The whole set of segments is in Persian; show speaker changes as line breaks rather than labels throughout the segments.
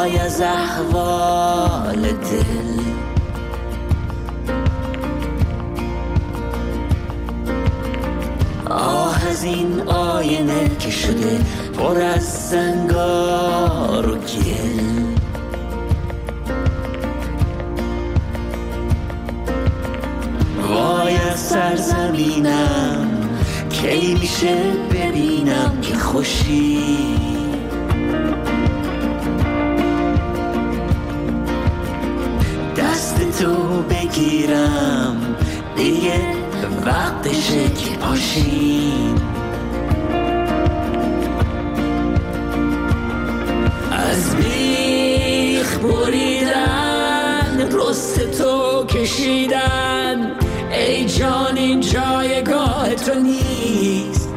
وای از احوال دل. آه از این آینه که شده پر از زنگار و گل. وای از سرزمینم کی میشه ببینم که خوشی. دست تو بگیرم دیگه وقتشه که پاشیم. از بیخ بریدن رست تو کشیدن، ای جان این جایگاه تو نیست.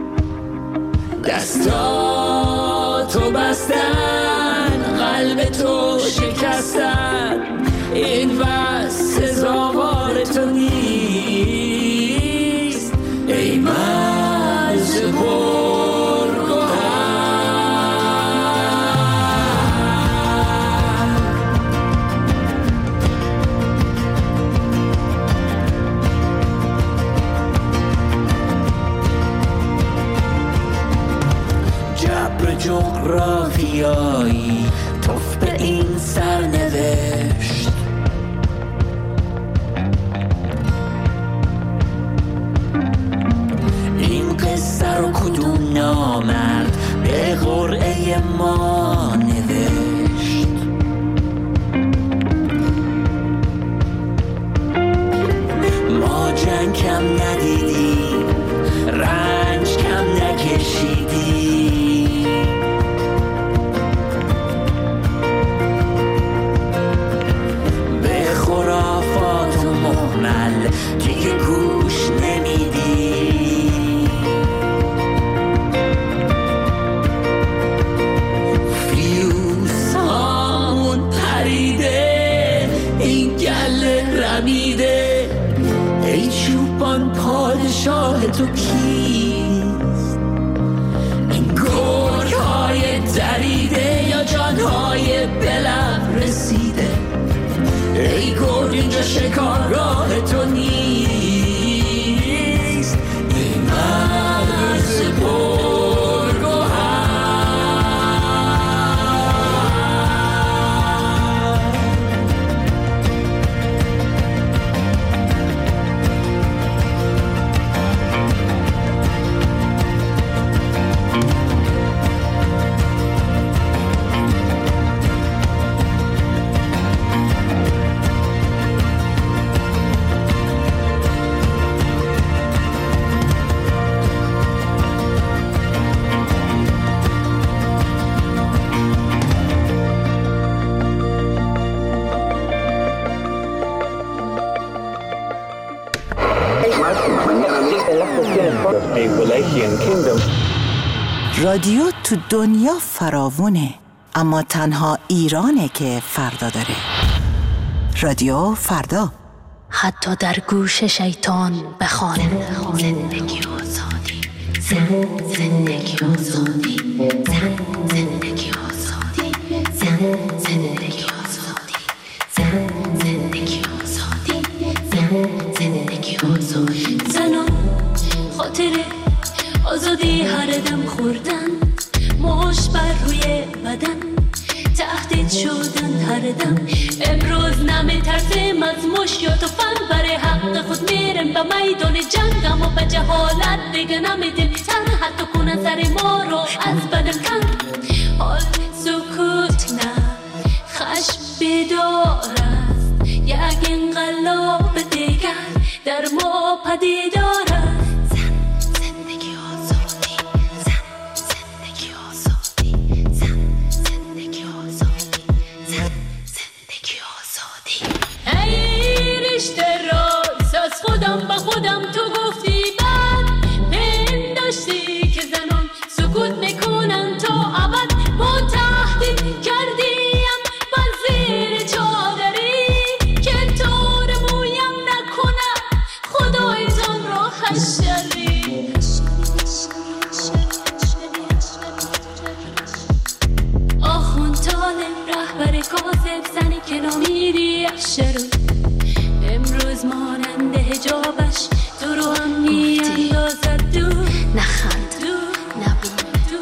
دستاتو بستن قلب تو شکستن، این وست سزاوار تو نیست. ای مرز پرگوهر، جبر جغرافیایی توف به این سرنوشت. این قصه رو کدوم نامرد به قرعه ما نوشت؟ ما جنگ کم ندیدیم، رنج کم نکشیدیم. به خرافات و مهمل دیگه گوش نمیدیم. فیوز هامون پریده، این گله رمیده. ای چوبان پادشاه تو کیست؟ این گرگ های دریده یا جانهای بلب رسیده؟ ای گرگ اینجا شکارگاه تو نیست. ای مرز پرگوهر،
رادیو تو دنیا فراوونه، اما تنها ایرانه که فردا داره. رادیو فردا،
حتی در گوش شیطان بخوانه. زندگی آزادی، زندگی آزادی، زندگی آزادی، زندگی آزادی، زندگی آزادی، زندگی آزادی. زنان خاطره آزادی هر دم خوردن، مشت بر روی بدن تهدید شدن هر دم. امروز نمی ترسیم از مشت یا توفن، برای حق خود میرم به میدان جنگ. اما به جهالت دیگه نمیدیم تن، حتی کنن سر ما رو از بدن کن. حال سکوت نه، خشم بیدار است، یک انقلاب دیگر در ما پدیدار است. خودم با خودم تو گفتی بعد پنداشتی که زنان سکوت میکنن تا ابد. ما تهدید کردیم با زیر چادری که طور مویم نکنه خدایتان کاسب زنی که نمیری اشرو امروز ماننده حجابش تو رو هم میاندازد دور
نخند نبین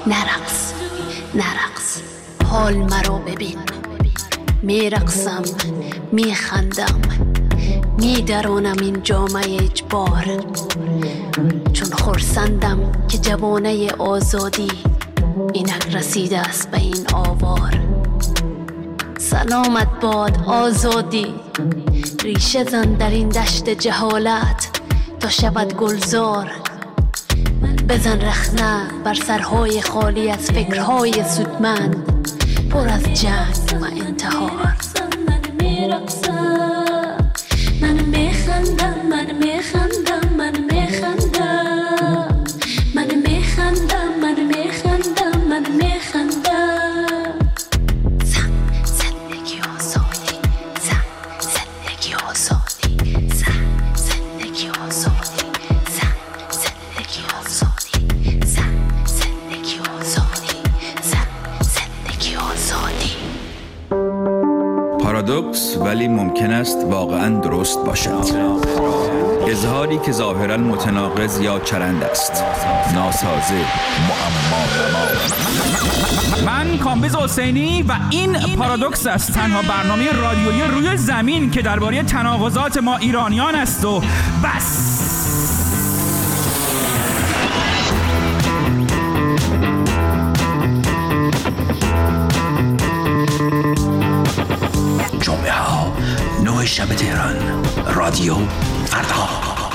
نرقص حال مرا ببین میرقصم میخندم میدرانم این جامعه اجبار چون خرسندم که جوانه آزادی اینک رسیده است به این آوار سلامت باد آزادی ریشه زن در این دشت جهالت تا شود گلزار بزن رخنه بر سرهای خالی از فکرهای سودمند پر از جنگ و انتحار
من میرقصم من میخندم من میخندم من میخندم من میخندم من میخندم من میخندم
زندگی آزادی زندگی آزادی زندگی آزادی زندگی آزادی زندگی آزادی زندگی آزادی.
پارادوکس ولی ممکن است واقعاً درست باشد. اظهاری که ظاهراً متناقض یا چرند است. ناسازه، معما.
من کامبیز حسینی و این پارادوکس است، تنها برنامه رادیویی روی زمین که درباره تناقضات ما ایرانیان است و بس.
جمعه ها 9 شب تهران، رادیو فردا.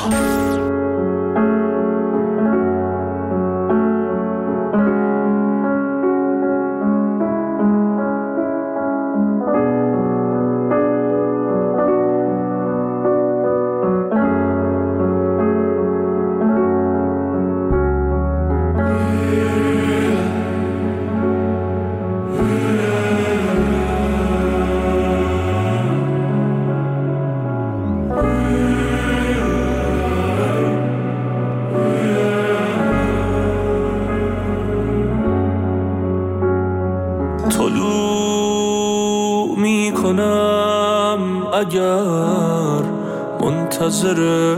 اگر منتظر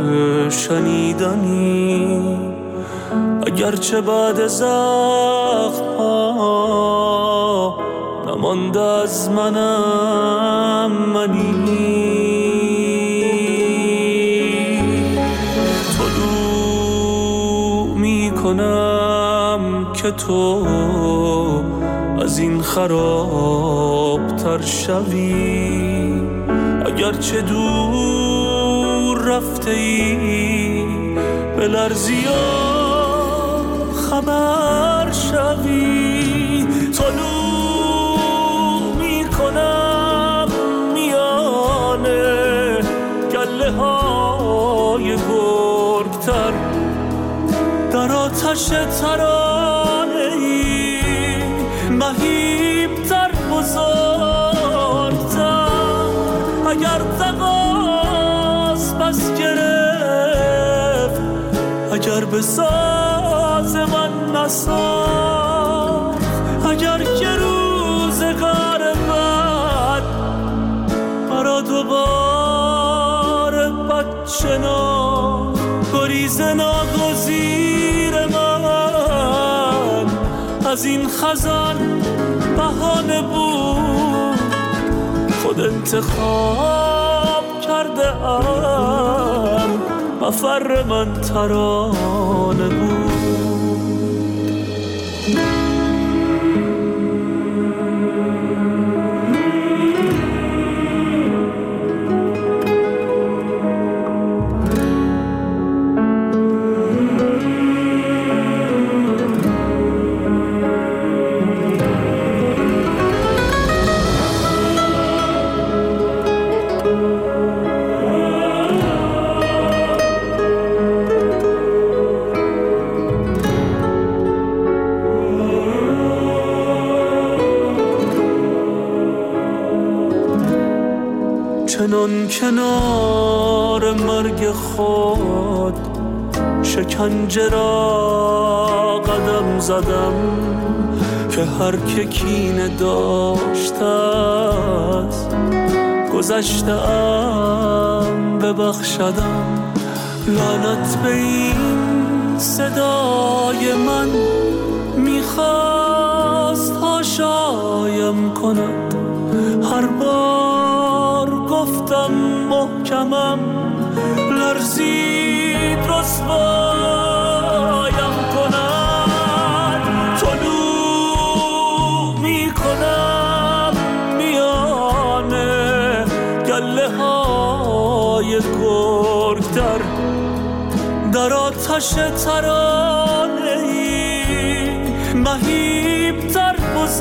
شنیدنی اگرچه بعد زخم ها نمانده از منم منی طلوع می کنم که تو از این خراب تر شوی اگرچه دور رفته ای بلرزی و خبر شوی طلوع می کنم میانه گله های گرگتر در آتش ترانه ای مهیبتر بزرگتر اگر تقاس بس گرفت اگر به ساز من نساخت اگر که روزگار بد برا دوباره بد شناخت گریز ناگزیر من از این خزان بهانه بود خود انتخاب کرده ام مفر من ترانه بود چنان کنار مرگ خود شکنجه را قدم زدم که هر که کینه داشته گذشتم ببخشدم. لعنت به این صدای من میخواست هاشایم کند. هر بار گفتم محکمم لرزید رسوایم کند. طلوع میکنم میانه گله های گرگ در آتش ترانه‌ای مهیب‌تر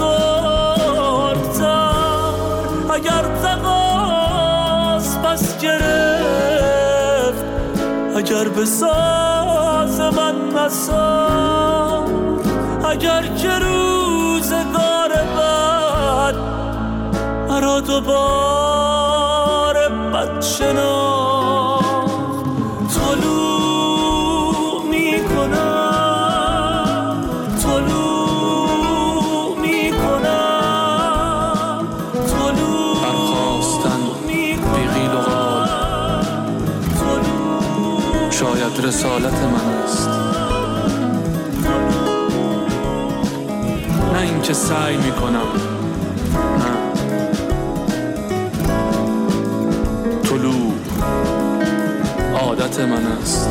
بزرگتر. اگر تقاس پس گرفت، اگر به ساز من نساخت، اگر که روزگار بد مرا دوباره بد شناخت. طلوع میکنم، طلوع میکنم، طلوع
برخواستن بی قیل و قال شاید رسالت من است، نه اینکه سعی میکنم. نه، طلوع عادت من است.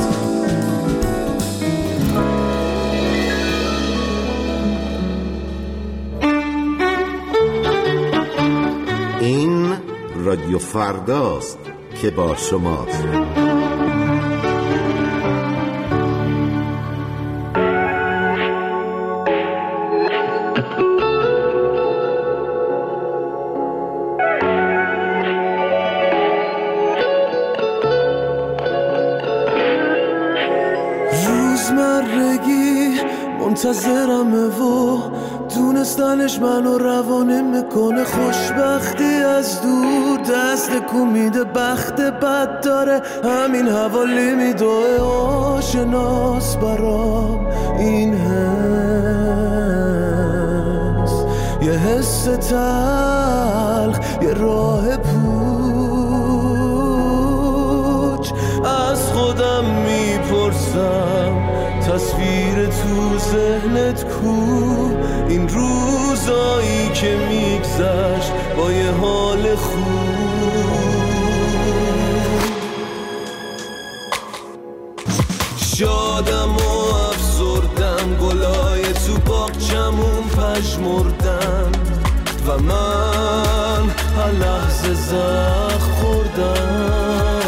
این رادیو فرداست که با شماست.
روزمرگی منتظرمه و دونستنش منو روانه میکنه. خوشبختی از دور دست کومیده، بخت بد داره همین حوالی میدوه. آشناس برام این حس، یه حس تلخ، یه راه پوچ. از خودم میپرسم تصویر تو ذهنت کو؟ این روزایی که میگذشت با یه حال خوب. شادم و افسردم، گلای تو باغچمون پژمردن و من هر لحظه زخم خوردم.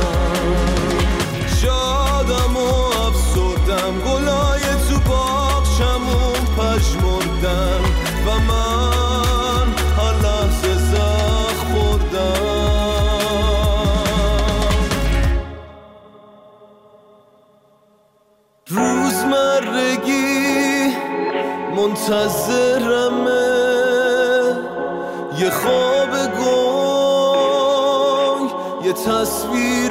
شادم و افسردم، گلای تو باغچمون پژمردن و من هر لحظه زخم خوردم. روزمرگی منتظرمه، یه خواب گنگ، یه تصویر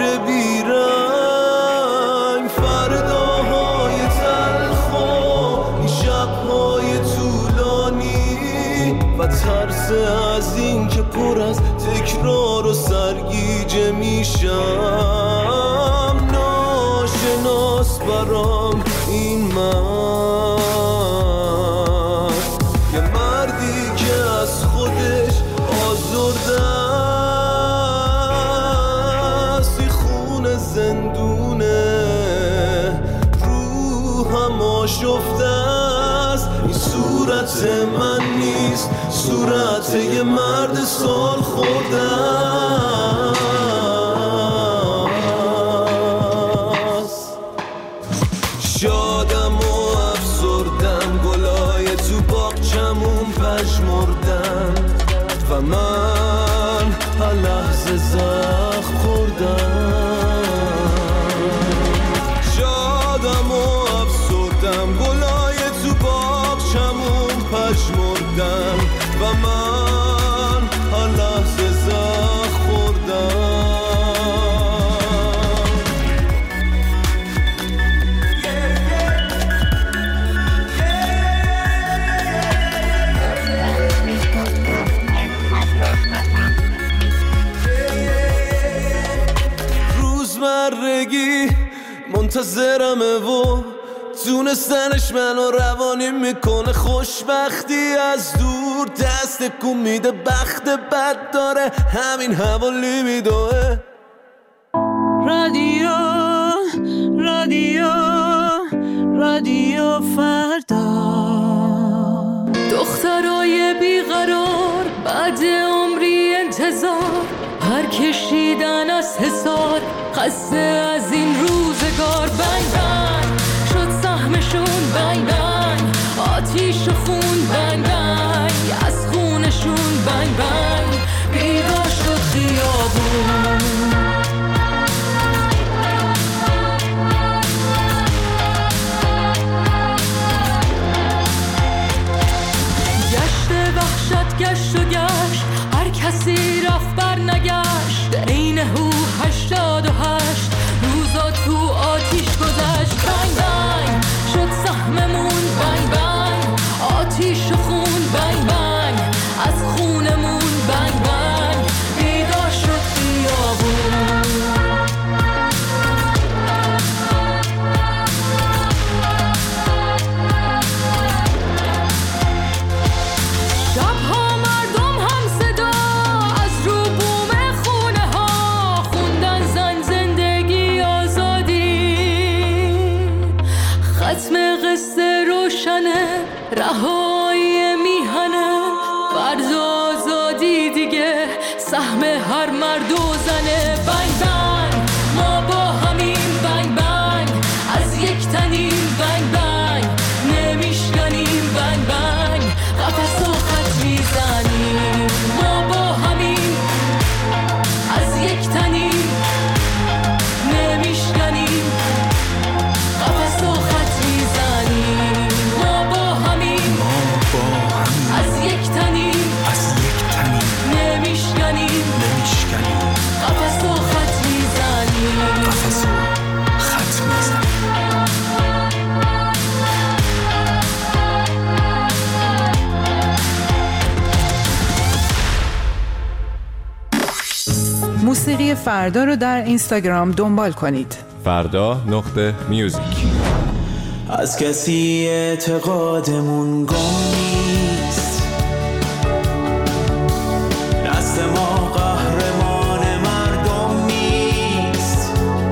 بیرنگ. فرداهای تلخ و این شبهای طولانی و ترس از این که پر از تکرار و سرگیجه میشم. ناشناس برام این مرد، یه مردی که از خودش آزرده است. این خون زندونه، روحم آشفته است. این صورت من نیست، صورت یه مرد سال خورده است. شادم و افسردم، گلای تو باغچمون پژمردن و من هر لحظه زخم خوردم. شادم و افسردم، گلای تو باغچمون پژمردن و من هر لحظه زخم خوردم. منتظرمه و تونستنش منو روانی میکنه. خوشبختی از دور دست کن میده، بخت بد داره همین حوالی میدوه.
رادیو رادیو رادیو فردا، دخترای بیقرار بعد عمری انتظار، پر کشیدن از حصار، خسته از این روزگار. بنگ بنگ شد سهمشون، بنگ بنگ آتیش و خون، بنگ بنگ از خونشون، بنگ بنگ بیدار شد خیابون. گشت و گشت هر کسی رفت بر نگشت، عین هو 88 روزا تو آتیش گذشت. بنگ بنگ شد سهممون، بنگ بنگ آتیش و خون، بنگ بنگ از خونمون، بنگ بنگ بیدار شد خیابون. رهایی میهنه فرض آزادی دیگه، سهم هر مرد و زنه. بنگ بنگ ما با همین، بنگ بنگ از یک تنیم، بنگ بنگ نمیشکنیم، بنگ بنگ قفس و خط میزنیم. ما با همین از یک تنیم، نمیشکنیم قفس و خط میزنیم. از یک تنیم نمیشکنیم قفس و خط میزنیم.
موسیقی فردا رو در اینستاگرام دنبال کنید.
فردا.music.
از کسی اعتقادمون گم نیست، دست ما قهرمان مردم نیست.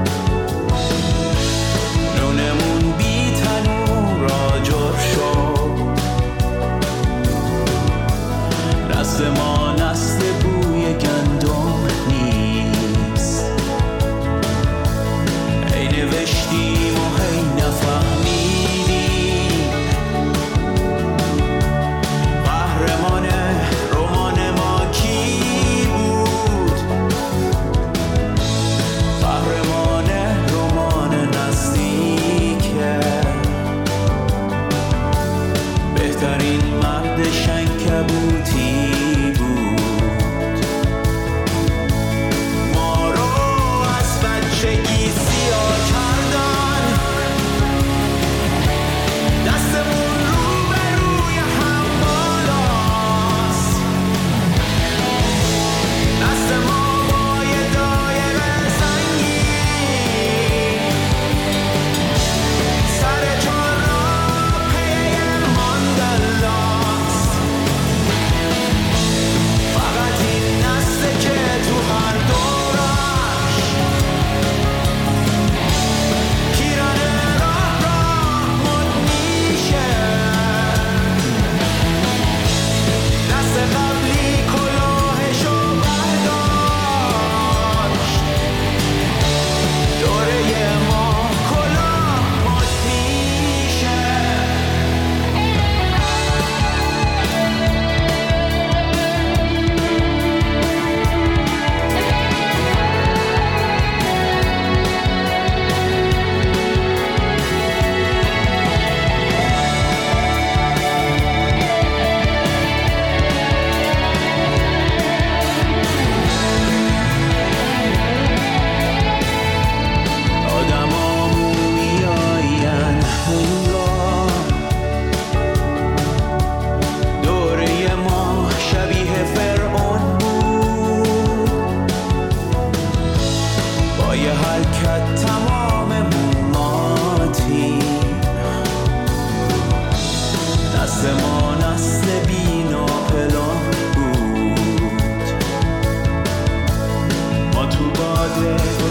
نونمون بی تنور آجر شد، دست ما نسل بوی گندم نیست. ای نوشتیم و هی نفهمیدیم، قهرمان رمان ما کی بود؟ قهرمان رمان نزدیکه، بهترین مرد شنکبوتی بود.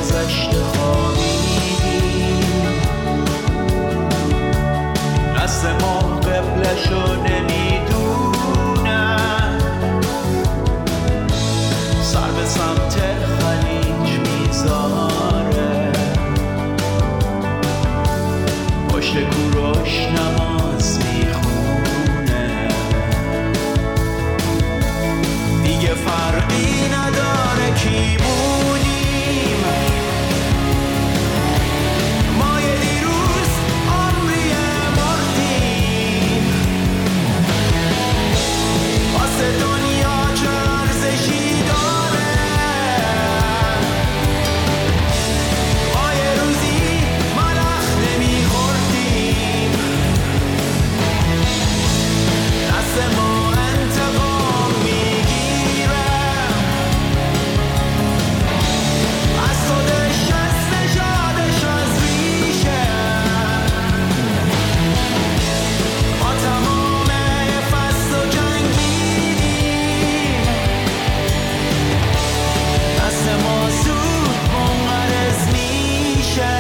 گذشته خوابیدیم، نسل ما قبلشو نمیدونن، سر به سمت خلیج میذاره، پشت کوروش نماز میخونه، دیگه فرقی نداره کی بودیم، ما یه دیروز عمری مردیم، واسه دنیا چه ارزشی داره، ما یه روزی ملخ نمیخوردیم، دست ما انتقام میگیره از خودش، از نژادش، از ریشه، ما تمام فصل و جنگیدیم، دست ما زود منقرض میشه.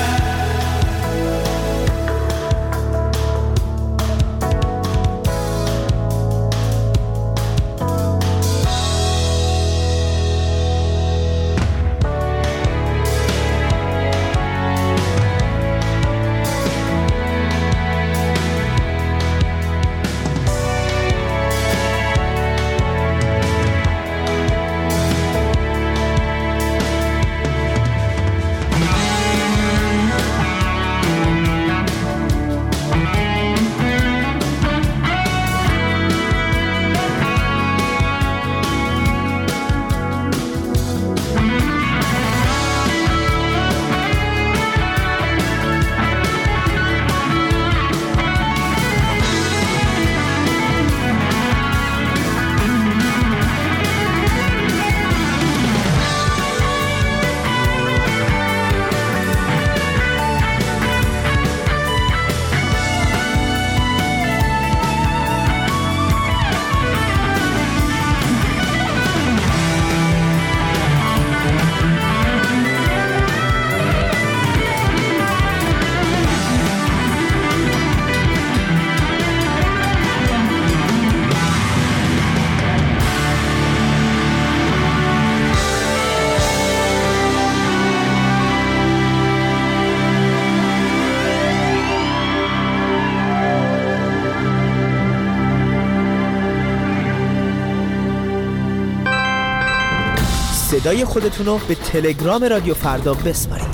صدای خودتونو به تلگرام رادیو فردا بسپارید.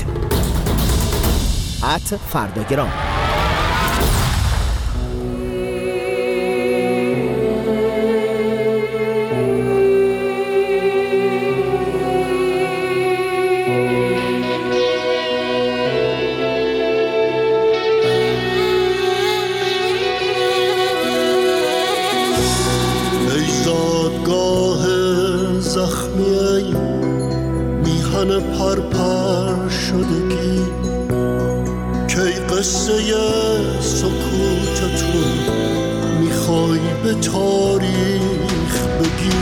@فرداگرام.
ای زادگاه زخمی، میهن پرپر شدگی، کی قصه سکوتتون میخوای به تاریخ بگی،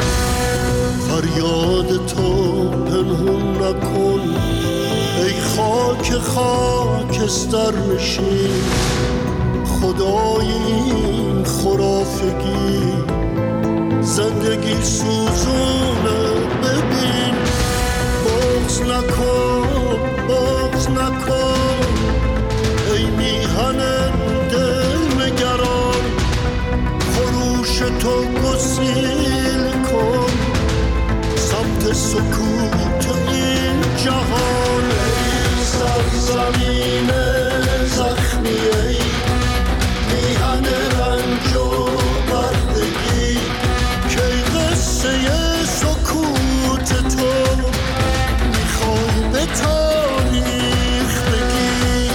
فریاد تو پنهون نکن ای خاک خاکستر نشین، خدای این خرافگی زندگی سوزونه، ببین بغض نکن، بغض نکن ای میهن دل نگران، خروش تو گسیل کن سمت سکوت این جهان. ای سرزمین زخمی، ای میهن رنج و بردگی، کی قصه سکوت تو میخوای به تاریخ بگی.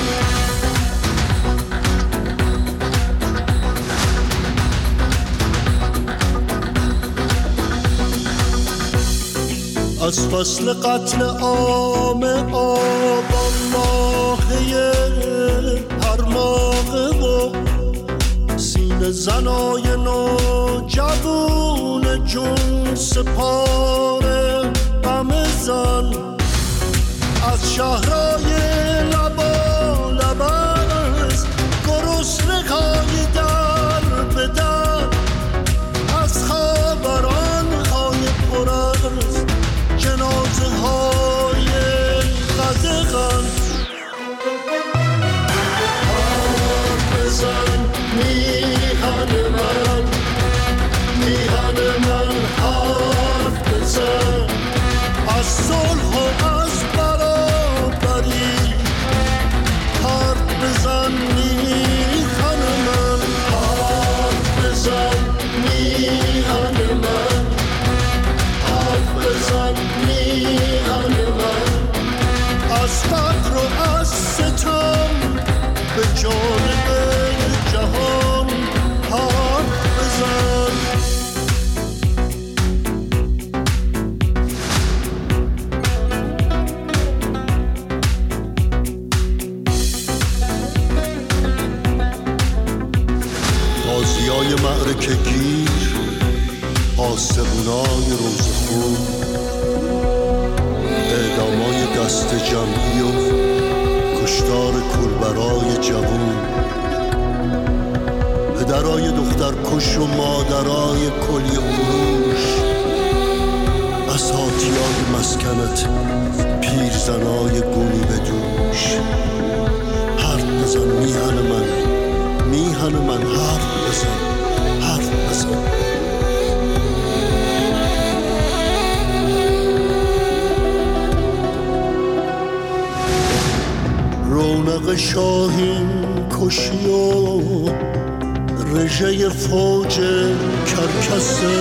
از فصل قتل عام آبان ماهی پرماغه و سینه زنای نوجوان جون سپاره غم زن، از شهرهای لبا لبست گرسنه‌های در به در از خبران‌های پر از جنازه‌های قدغن حرف بزن میهن من حرف بزن از صلح و از برابری حرف بزن میهن من حرف بزن میهن من حرف بزن میهن من از فقر و از ستم به جانب جهان حرف بزن غازیای معرکه گیر آسمونای روزخون اعدامای دست جمعی و کشتار کولبرای جوون پدرای دختر کش و مادرای کلی فروش اساتیای مسکنت پیرزنای گونی به دوش حرف بزن میهن من حرف بزن رونق شاهین کشی و رژه فوج کرکسه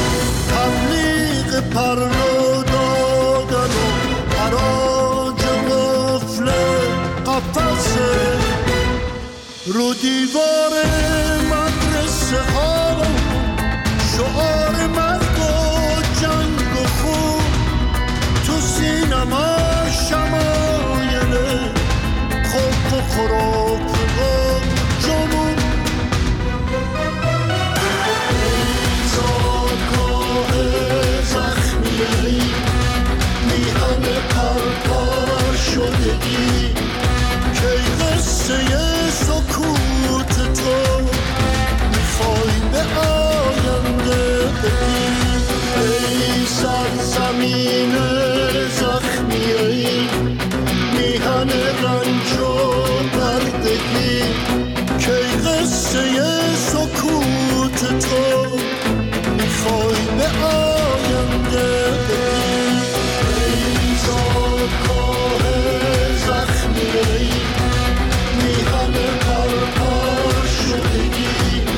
تبلیغ پرنو دادن و حراج قفل قفصه رو دیوار مدرسه ها شعار مرگ و جنگ و خون تو سینما شمایل خوب و خراب و جنون زادگاه زخمی میهن پرپر شدگی که قصه سکوت تو میخوای به آینده بگی ای سرزمین زخمی ای میهن رنج و دردگی که قصه سکوت تو میخوای به آینده بگی ای زادگاه زخمی ای میهن پرپر شدگی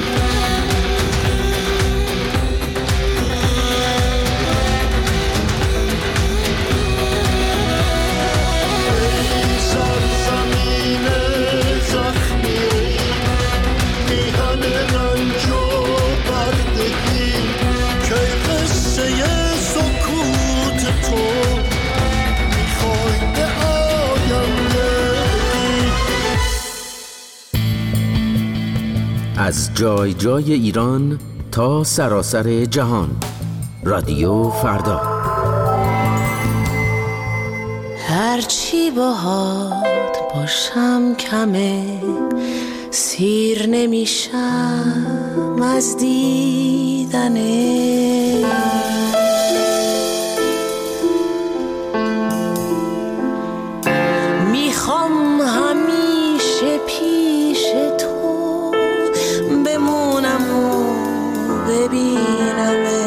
از جای جای ایران تا سراسر جهان رادیو فردا.
هرچی باهات باشم کمه سیر نمیشم از دیدنه میخوام همیشه پیش تو بمونم و ببینمه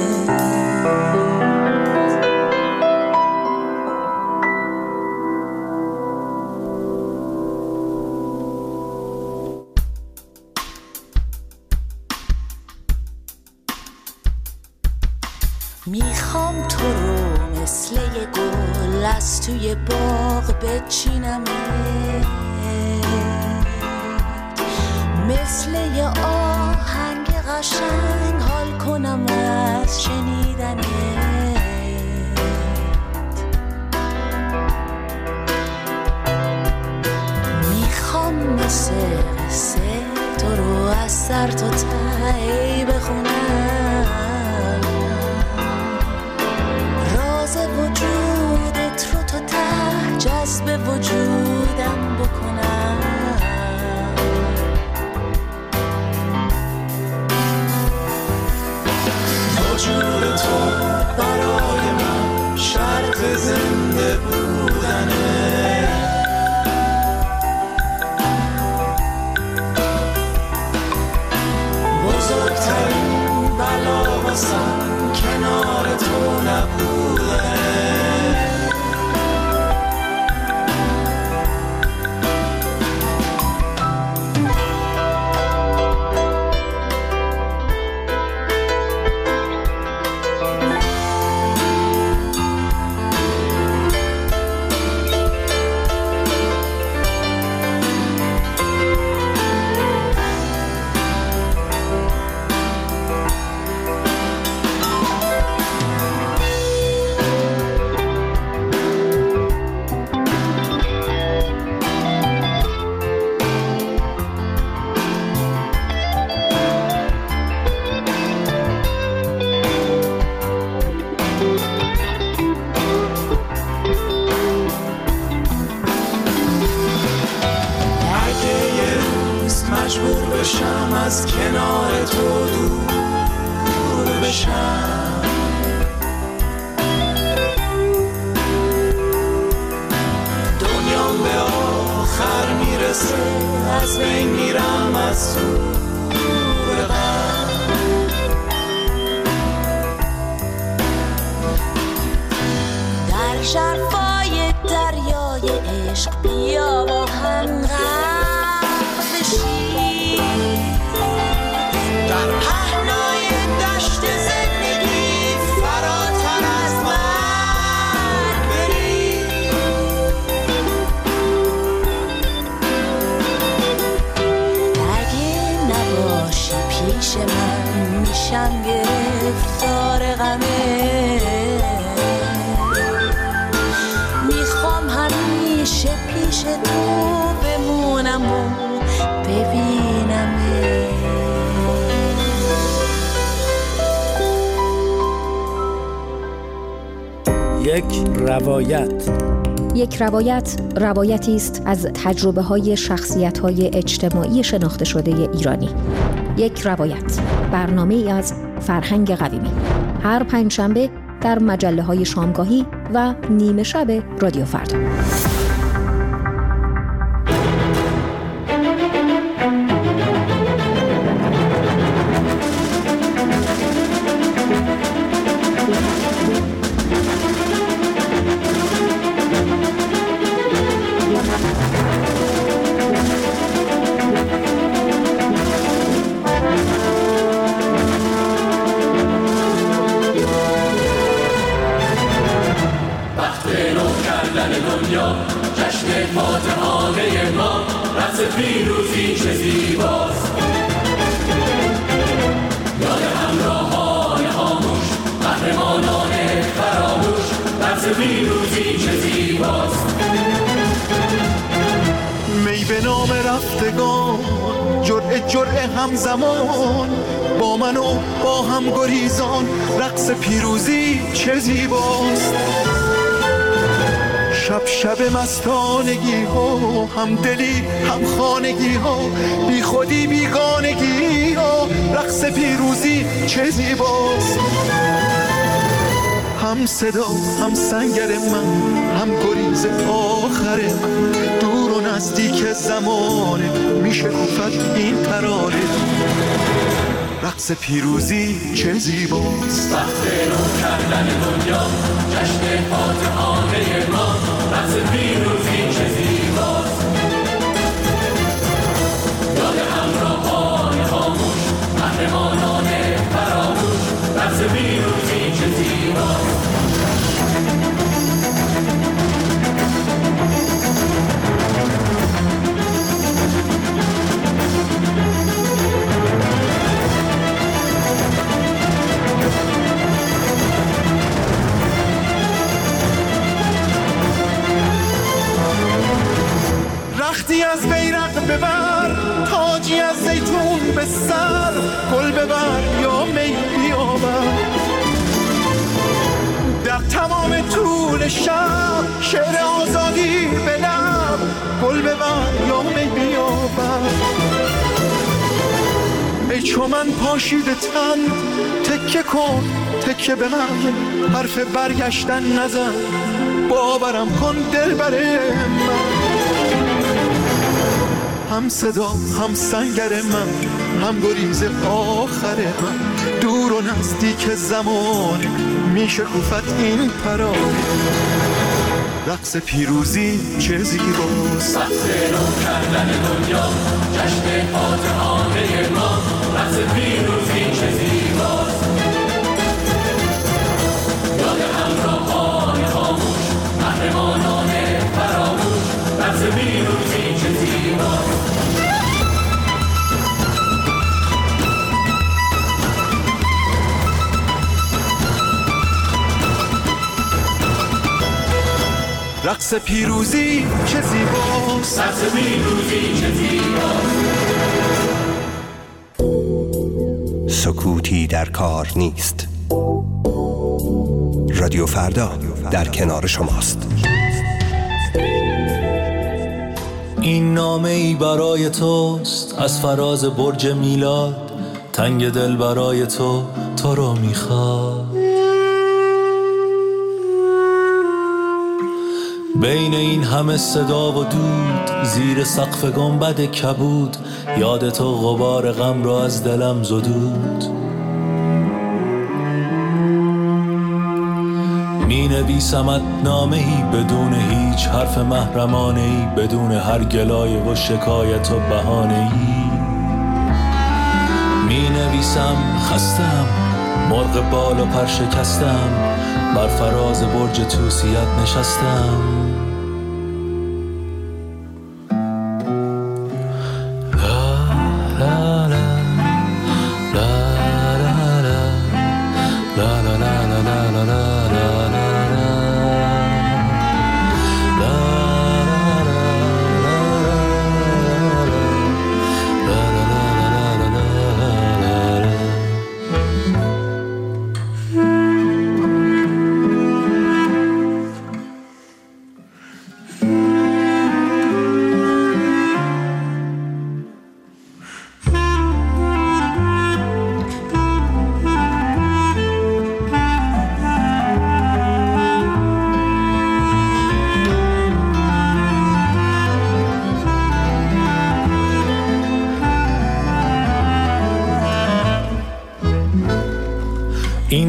میخوام تو رو مثل یه گل از توی باغ بچینمه مثل یه آهنگ قشنگ حال کنم از شنیدنه میخوام مثل قصه تو رو از سر تا ته بخونم راز وجودت رو تا ته
یک روایت.
یک روایت روایتی است از تجربه‌های شخصیت‌های اجتماعی شناخته شده ایرانی. یک روایت، برنامه‌ای از فرهنگ قویمی. هر پنجشنبه در مجله‌های شامگاهی و نیمه شب رادیو فردا.
می به نام رفتگان، جرعه همزمان، با من و با هم گریزان، رقص پیروزی چه زیباست. شب مستانگی ها، هم دلی هم خانگی ها، بی خودی بیگانگی ها، رقص پیروزی چه زیباست. هم صدا هم سنگر من، هم گریز آخر من، دور و نزدیک زمانه میشه گفت این ترانه. رقص پیروزی چه زیباست.
وقت رو کردن دنیا، جشن فاتحانه ما، رقص پیروزی چه زیباست. یاد همراهان خاموش، قهرمانان فراموش، رقص پیروزی چه زیباست.
رختی از بیرق ببر، تاجی از زیتون به سر، گل ببر یا می بیاور. در تمام طول شب، شعر آزادی به لب، گل ببر یا می بیاور. ای چو من پاشیده تن، تکه کن تکه به من، حرف برگشتن نزن، باورم کن دلبر من. هم صدا هم سنگر من، هم گریز آخر من، دور و نزدیک زمان میشه گفت این پرانه. رقص پیروزی چه زیباست.
وقت رو کردن دنیا، جشن فاتحانه ما، رقص پیروزی چه زیباست. یاد همراهان خاموش، قهرمانان فراموش، رقص پیروزی چه زیباست.
رقص پیروزی چه زیباست.
رقص پیروزی چه زیباست.
سکوتی در کار نیست. رادیو فردا در کنار شماست.
این نامه ای برای توست از فراز برج میلاد، تنگ دل برای تو رو میخواد. بین این همه صدا و دود، زیر سقف گنبد کبود، یاد تو غبار غم را از دلم زدود. می نویسمت نامه‌ای بدون هیچ حرف محرمانه‌ای، بدون هر گلایه و شکایت و بهانه‌ای. می نویسم خستم، مرغ بال و پر شکستم، بر فراز برج توسیت نشستم.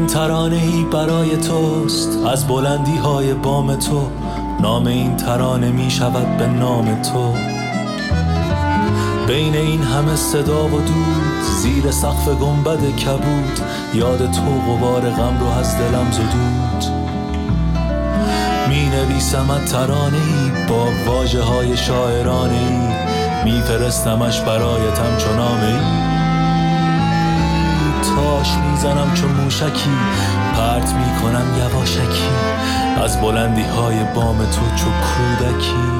ترانه‌ای برای توست از بلندی های بام تو، نام این ترانه می شود به نام تو. بین این همه صدا و دود، زیر سقف گنبد کبود، یاد تو غبار غم رو از دلم زدود. می نویسمت ترانه‌ای با واژه های شاعرانه‌ای، می فرستمش برایت همچون نامه‌ای. تاش میزنم چون موشکی، پرت میکنم یواشکی از بلندی های بام تو چو کودکی.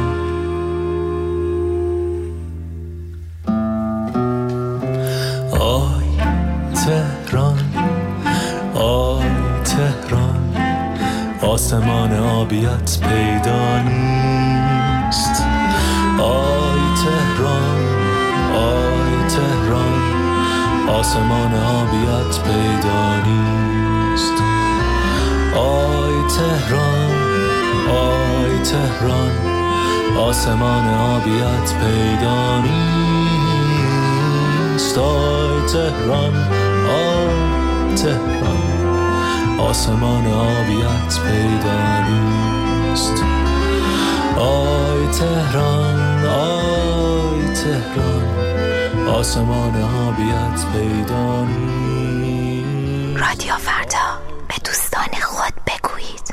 آی تهران، آی تهران، آسمان آبیت پیدا نیست. آی تهران، آی تهران، آسمان آبیت پیدا نیست. آی تهران، آی تهران، آسمان آبیت پیدا نیست. آی تهران، آی تهران، آسمان آبیت پیدا نیست. آی تهران، آی تهران، آسمان آبیت پیدا نیست.
رادیو فردا، به دوستان خود بگویید.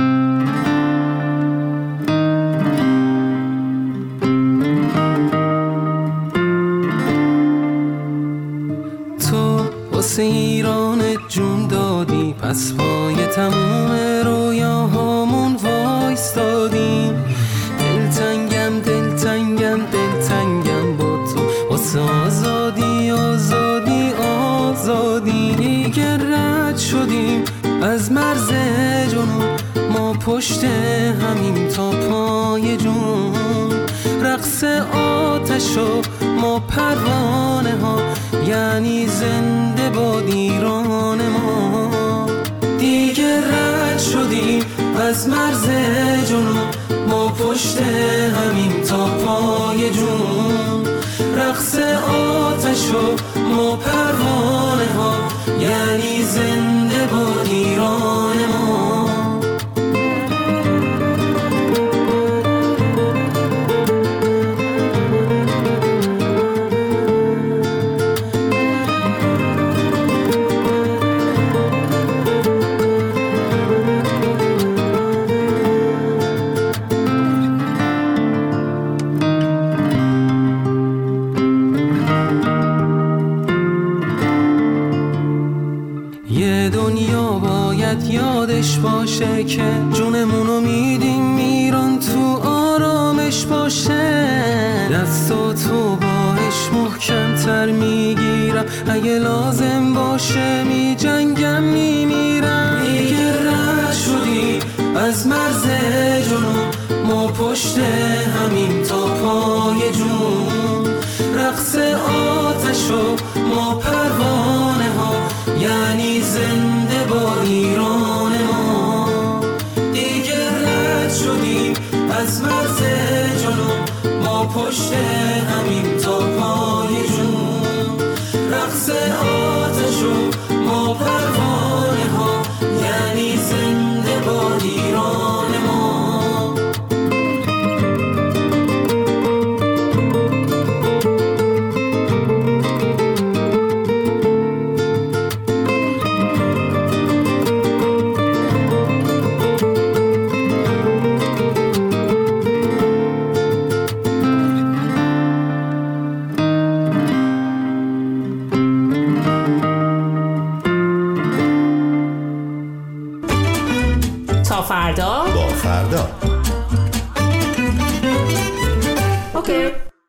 تو واسه ایران جون دادی، پس پای تموم رویاهامون وایستادیم. دلتنگم دلتنگم دلتنگم با تو، واسه آزادی آزادی آزادی. دیگه رد شدیم از مرز جنون، ما پشت همیم تا پای جون. رقص آتش و ما پروانه ها، یعنی زنده باد ایران ما. دیگه رد شدیم از مرز جنون، ما پشت همیم تا پای جون. رقص آتش و ما پروانه ها، یعنی زنده باد ایران ما. یادش باشه که جونمونو میدیم ایران، تو آرامش باشه. دستاتو باش محکم‌تر میگیرم، اگه لازم باشه میجنگم میمیرم. دیگه رد شدی از مرز جنون، ما پشت همیم تا پای جون. رقص آتش و ما پروانه ها، یعنی زنده با ایران ما. دیگه رد شدیم از مرز جنون، ما پشت همیم تا پای جون. رقص آتش و ما پروانه ها، یعنی زنده با ایران ما.
فردا
با فردا.
اوکی.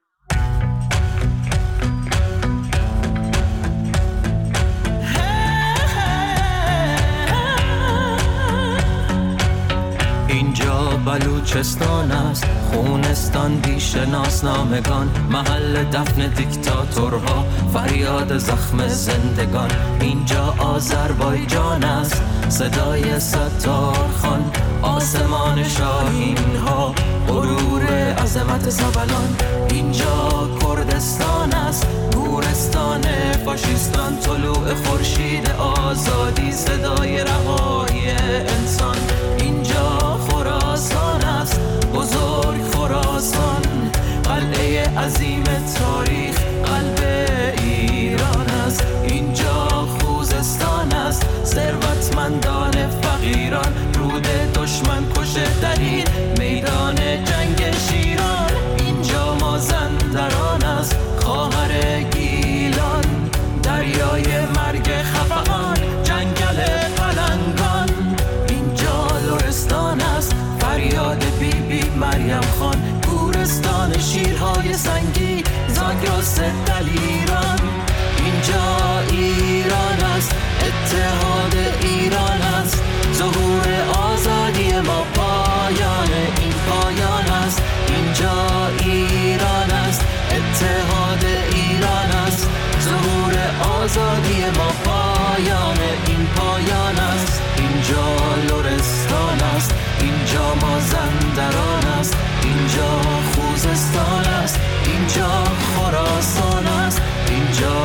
اینجا بلوچستان است، خونستان بی‌شناسنامگان، محل دفن دیکتاتورها، فریاد زخم زندگان. اینجا آذربایجان است، صدای ستار خان،
آسمان شاهین ها، غرور عظمت سبلان. اینجا کردستان است، گورستان فاشیستان. طلوع خورشید آزادی، صدای رهایی انسان. اینجا خراسان است، بزرگ خراسان، قلعه عظیم تاریخ، قلب ایران است. اینجا خوزستان است، ثروتمندان فقیران، رود دشمن کشه در این میدان جنگ شیران. اینجا مازندران است، خواهر گیلان، دریای مرگ خفقان، جنگل پلنگان. اینجا لرستان است، فریاد بی بی مریم خان، گورستان شیرهای سنگی، زاگرس دلیران. اینجا ایران است، اتحاد ایران است، ظهور آزادی ما، پایان این پایان است. اینجا ایران است، اتحاد ایران است، ظهور آزادی ما، پایان این پایان است. اینجا لرستان است، اینجا مازندران است، اینجا خوزستان است، اینجا خراسان است، اینجا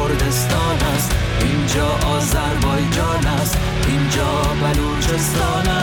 کردستان است، اینجا آذربایجان است، اینجا بلوچستان